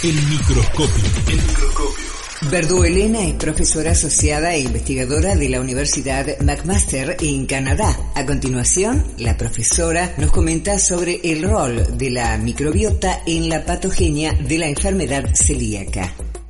El microscopio. Verdú Elena es profesora asociada e investigadora de la Universidad McMaster en Canadá. A continuación, la profesora nos comenta sobre el rol de la microbiota en la patogenia de la enfermedad celíaca.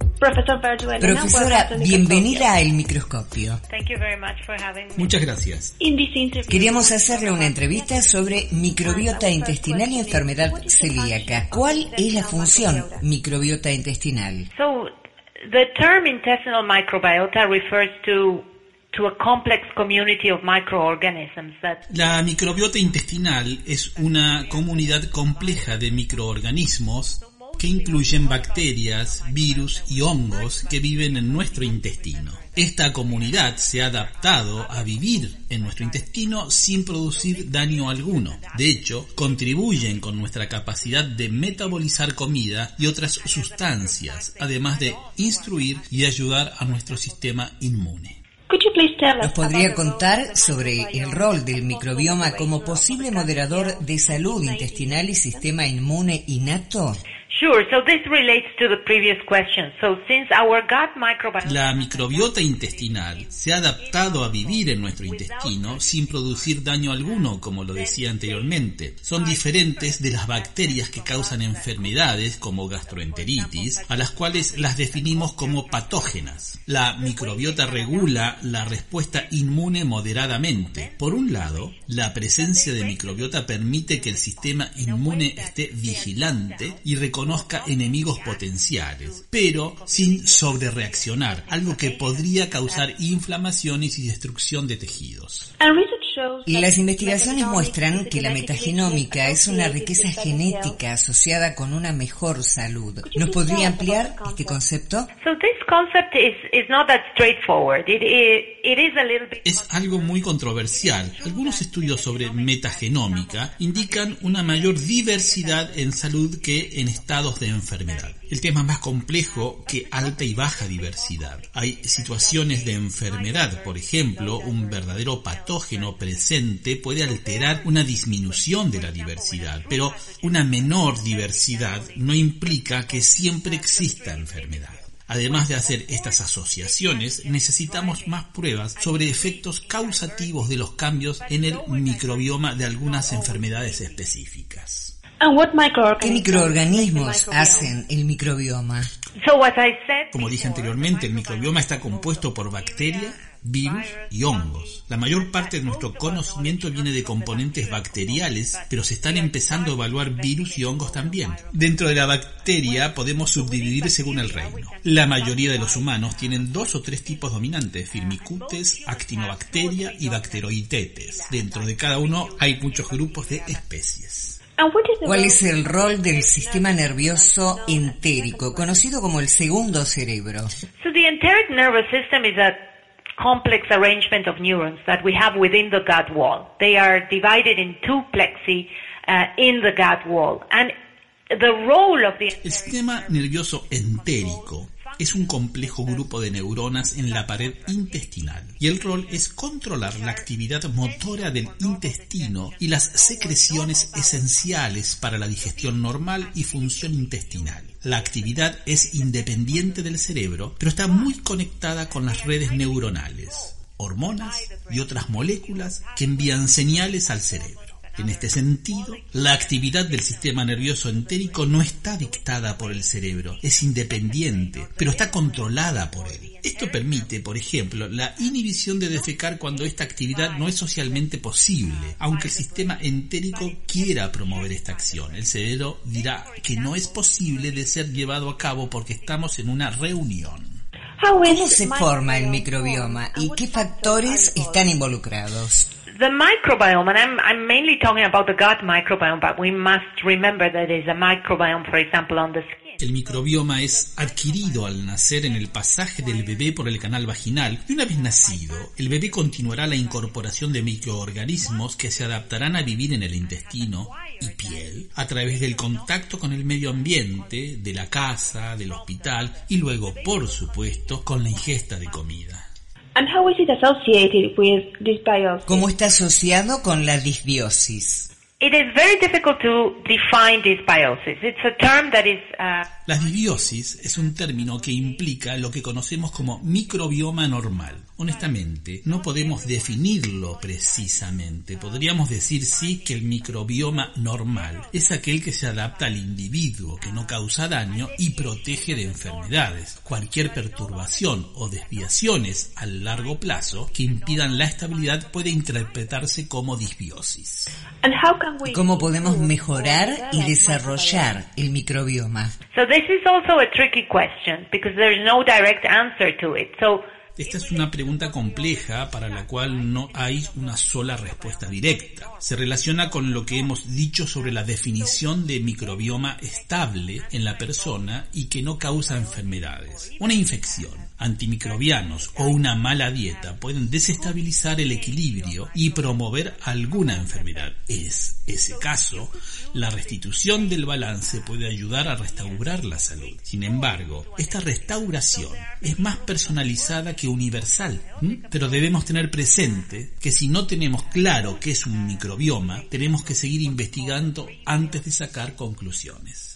Profesora, bienvenida a El Microscopio. Muchas gracias. Queríamos hacerle una entrevista sobre microbiota intestinal y enfermedad celíaca. ¿Cuál es la función microbiota intestinal? The term intestinal microbiota refers to a complex community of microorganisms that... La microbiota intestinal es una comunidad compleja de microorganismos que incluyen bacterias, virus y hongos que viven en nuestro intestino. Esta comunidad se ha adaptado a vivir en nuestro intestino sin producir daño alguno. De hecho, contribuyen con nuestra capacidad de metabolizar comida y otras sustancias, además de instruir y ayudar a nuestro sistema inmune. ¿Nos podría contar sobre el rol del microbioma como posible moderador de salud intestinal y sistema inmune innato? Sure, so this relates to the previous question. So since our gut microbiome... La microbiota intestinal se ha adaptado a vivir en nuestro intestino sin producir daño alguno, como lo decía anteriormente. Son diferentes de las bacterias que causan enfermedades como gastroenteritis, a las cuales las definimos como patógenas. La microbiota regula la respuesta inmune moderadamente. Por un lado, la presencia de microbiota permite que el sistema inmune esté vigilante y reconozca enemigos potenciales, pero sin sobrereaccionar, algo que podría causar inflamaciones y destrucción de tejidos. Las investigaciones muestran que la metagenómica es una riqueza genética asociada con una mejor salud. ¿Nos podría ampliar este concepto? Es algo muy controversial. Algunos estudios sobre metagenómica indican una mayor diversidad en salud que en estados de enfermedad. El tema es más complejo que alta y baja diversidad. Hay situaciones de enfermedad, por ejemplo, un verdadero patógeno presente puede alterar una disminución de la diversidad, pero una menor diversidad no implica que siempre exista enfermedad. Además de hacer estas asociaciones, necesitamos más pruebas sobre efectos causativos de los cambios en el microbioma de algunas enfermedades específicas. ¿Qué microorganismos hacen el microbioma? Como dije anteriormente, el microbioma está compuesto por bacterias, virus y hongos. La mayor parte de nuestro conocimiento viene de componentes bacteriales, pero se están empezando a evaluar virus y hongos también. Dentro de la bacteria podemos subdividir según el reino. La mayoría de los humanos tienen 2 o 3 tipos dominantes: Firmicutes, Actinobacteria y Bacteroidetes. Dentro de cada uno hay muchos grupos de especies. ¿Cuál es el rol del sistema nervioso entérico, conocido como el segundo cerebro? So the enteric nervous system is a complex arrangement of neurons that we have within the gut wall. They are divided in 2 plexi in the gut wall. And the role of the... El sistema nervioso entérico es un complejo grupo de neuronas en la pared intestinal y el rol es controlar la actividad motora del intestino y las secreciones esenciales para la digestión normal y función intestinal. La actividad es independiente del cerebro, pero está muy conectada con las redes neuronales, hormonas y otras moléculas que envían señales al cerebro. En este sentido, la actividad del sistema nervioso entérico no está dictada por el cerebro, es independiente, pero está controlada por él. Esto permite, por ejemplo, la inhibición de defecar cuando esta actividad no es socialmente posible. Aunque el sistema entérico quiera promover esta acción, el cerebro dirá que no es posible de ser llevado a cabo porque estamos en una reunión. ¿Cómo se forma el microbioma y qué factores están involucrados? The microbiome, and I'm mainly talking about the gut microbiome, but we must remember that there's a microbiome, for example, on the skin. El microbioma es adquirido al nacer en el pasaje del bebé por el canal vaginal y una vez nacido, el bebé continuará la incorporación de microorganismos que se adaptarán a vivir en el intestino y piel a través del contacto con el medio ambiente, de la casa, del hospital y luego, por supuesto, con la ingesta de comida. ¿Cómo está asociado con la disbiosis? It is very difficult to define dysbiosis. It's a term that is... La disbiosis es un término que implica lo que conocemos como microbioma normal. Honestamente, no podemos definirlo precisamente. Podríamos decir sí que el microbioma normal es aquel que se adapta al individuo, que no causa daño y protege de enfermedades. Cualquier perturbación o desviaciones a largo plazo que impidan la estabilidad puede interpretarse como disbiosis. ¿Cómo podemos mejorar y desarrollar el microbioma? So this is also a tricky question because there is no direct answer to it. Esta es una pregunta compleja para la cual no hay una sola respuesta directa. Se relaciona con lo que hemos dicho sobre la definición de microbioma estable en la persona y que no causa enfermedades. Una infección, antimicrobianos o una mala dieta pueden desestabilizar el equilibrio y promover alguna enfermedad. Es ese caso, la restitución del balance puede ayudar a restaurar la salud. Sin embargo, esta restauración es más personalizada que universal, pero debemos tener presente que si no tenemos claro qué es un microbioma, tenemos que seguir investigando antes de sacar conclusiones.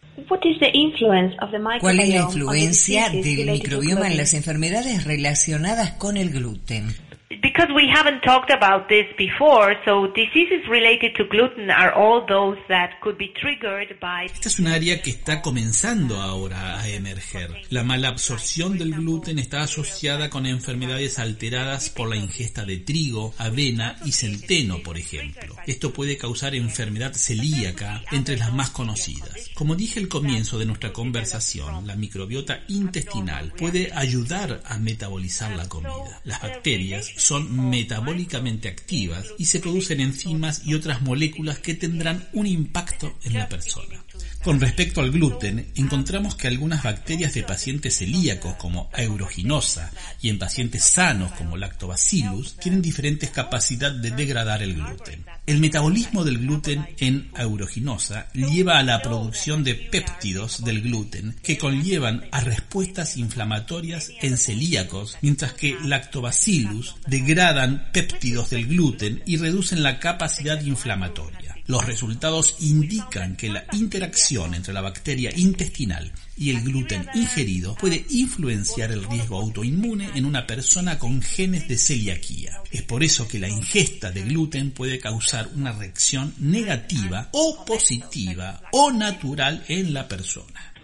¿Cuál es la influencia del microbioma en las enfermedades relacionadas con el gluten? Because we haven't talked about this before, so diseases related to gluten are all those that could be triggered by... Esta es un área que está comenzando ahora a emerger. La mala absorción del gluten está asociada con enfermedades alteradas por la ingesta de trigo, avena y centeno, por ejemplo. Esto puede causar enfermedad celíaca, entre las más conocidas. Como dije al comienzo de nuestra conversación, la microbiota intestinal puede ayudar a metabolizar la comida. Las bacterias son metabólicamente activas y se producen enzimas y otras moléculas que tendrán un impacto en la persona. Con respecto al gluten, encontramos que algunas bacterias de pacientes celíacos como Aeruginosa y en pacientes sanos como Lactobacillus tienen diferentes capacidades de degradar el gluten. El metabolismo del gluten en Aeruginosa lleva a la producción de péptidos del gluten que conllevan a respuestas inflamatorias en celíacos, mientras que Lactobacillus degradan péptidos del gluten y reducen la capacidad inflamatoria. Los resultados indican que la interacción entre la bacteria intestinal y el gluten ingerido puede influenciar el riesgo autoinmune en una persona con genes de celiaquía. Es por eso que la ingesta de gluten puede causar una reacción negativa o positiva o natural en la persona.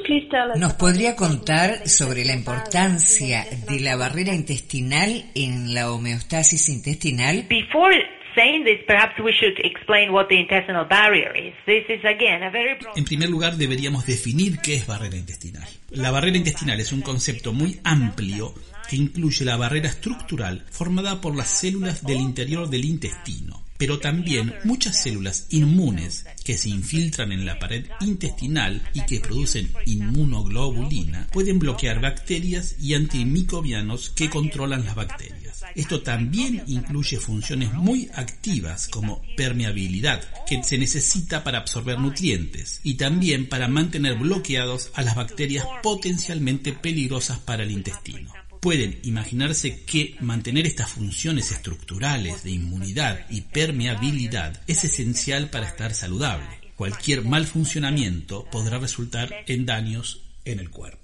¿Nos podría contar sobre la importancia de la barrera intestinal en la homeostasis intestinal? Saying this, perhaps we should explain what the intestinal barrier is. This is again a very broad... En primer lugar, deberíamos definir qué es barrera intestinal. La barrera intestinal es un concepto muy amplio que incluye la barrera estructural formada por las células del interior del intestino, pero también muchas células inmunes que se infiltran en la pared intestinal y que producen inmunoglobulina pueden bloquear bacterias y antimicrobianos que controlan las bacterias. Esto también incluye funciones muy activas como permeabilidad, que se necesita para absorber nutrientes, y también para mantener bloqueados a las bacterias potencialmente peligrosas para el intestino. Pueden imaginarse que mantener estas funciones estructurales de inmunidad y permeabilidad es esencial para estar saludable. Cualquier mal funcionamiento podrá resultar en daños en el cuerpo.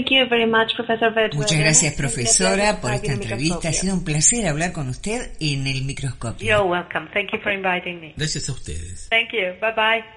Muchas gracias, profesora, por esta entrevista. Ha sido un placer hablar con usted en el microscopio. You're welcome. Thank you for inviting me. Gracias a ustedes. Thank you. Bye bye.